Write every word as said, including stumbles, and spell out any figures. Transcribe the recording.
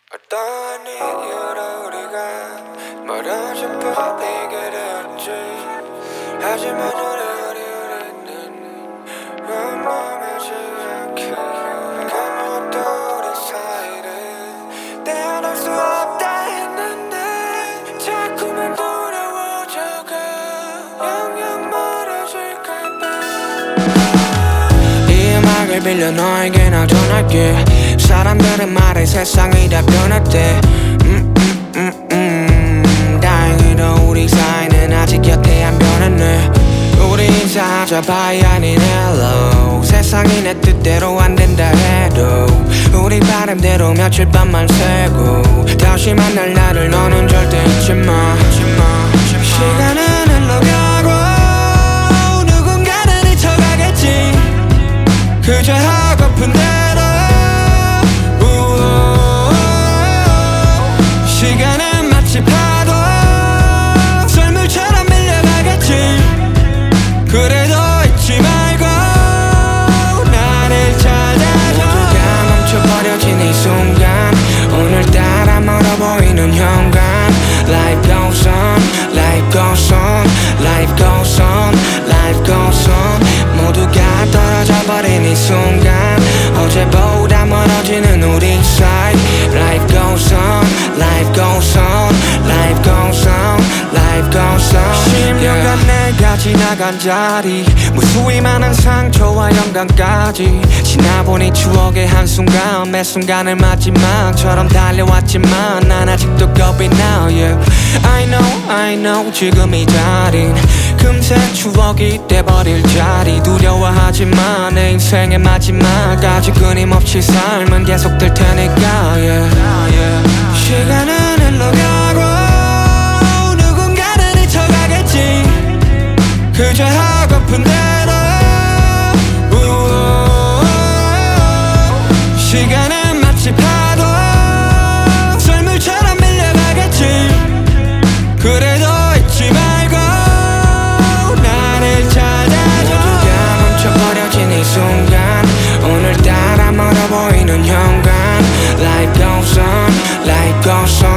어떤 이유로 우리가 멀어져 버리게 되었지. 하지만 우리 우리 우리는 원망하지 않게 아무것도 우리 사이를 떼어낼 수 없다 했는데 자꾸만 돌아오져가 영영 멀어질까봐. 이 음악을 빌려 너에게 나 전할게. 사람들은 말해 세상이 다 변했대. 음, 음, 음, 음. 다행히도 우리 사이는 아직 곁에 안 변했네. 우리 인사하자 bye 아닌 hello. 세상이 내 뜻대로 안 된다 해도 우리 바람대로 며칠 밤만 새고 다시 만날 날을 너는 절대 잊지 마. 시간은 흘러가고 누군가는 잊혀가겠지. 그저 하고픈 대로 시간은 마치 파도 썰물처럼 밀려가겠지. 그래도 잊지 말고 나를 찾아줘. 모두가 멈춰버려진 이 순간 오늘따라 멀어 보이는 현관. Life goes on, life goes on, life goes on, life goes on. 모두가 떨어져 버린 이 순간 어제보다 멀어지는 우리 사이. Life goes on, life goes on, life goes on, life goes on. 십 년간 내가 지나간 자리 무수히 많은 상처와 영광까지 지나보니 추억의 한순간 매 순간을 마지막처럼 달려왔지만 난 아직도 겁이 나. Yeah. I know, I know 지금 이 자린 금세 추억이 돼버릴 자리. 두려워하지만 내 인생의 마지막까지 끊임없이 삶은 계속될 테니까. Yeah. 시간은 흘러가고 누군가는 잊혀가겠지. 그저 하고픈 대로 시간은 마치 파도 썰물처럼 밀려가겠지. 그래도 잊지 말고 나를 찾아줘. 모두가 멈춰버려진 이 순간 오늘따라 멀어 보이는 현관. Life goes on, life goes on.